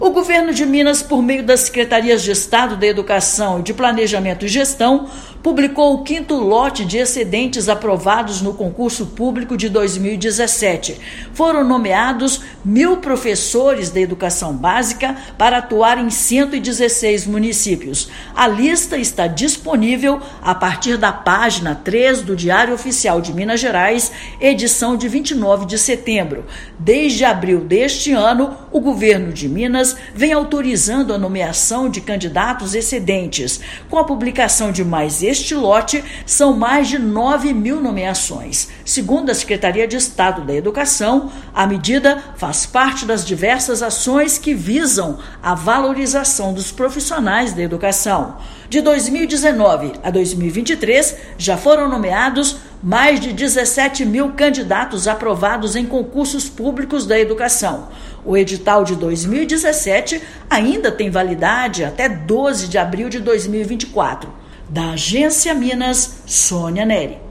O governo de Minas, por meio das Secretarias de Estado da Educação e de Planejamento e Gestão, publicou o 5º lote de excedentes aprovados no concurso público de 2017. Foram nomeados 1.000 professores da educação básica para atuar em 116 municípios. A lista está disponível a partir da página 3 do Diário Oficial de Minas Gerais, edição de 29 de setembro. Desde abril deste ano, o governo de Minas vem autorizando a nomeação de candidatos excedentes. Com a publicação de mais este lote, são mais de 9.000 nomeações. Segundo a Secretaria de Estado da Educação, a medida faz parte das diversas ações que visam a valorização dos profissionais da educação. De 2019 a 2023, já foram nomeados mais de 17.000 candidatos aprovados em concursos públicos da educação. O edital de 2017 ainda tem validade até 12 de abril de 2024. Da Agência Minas, Sônia Neri.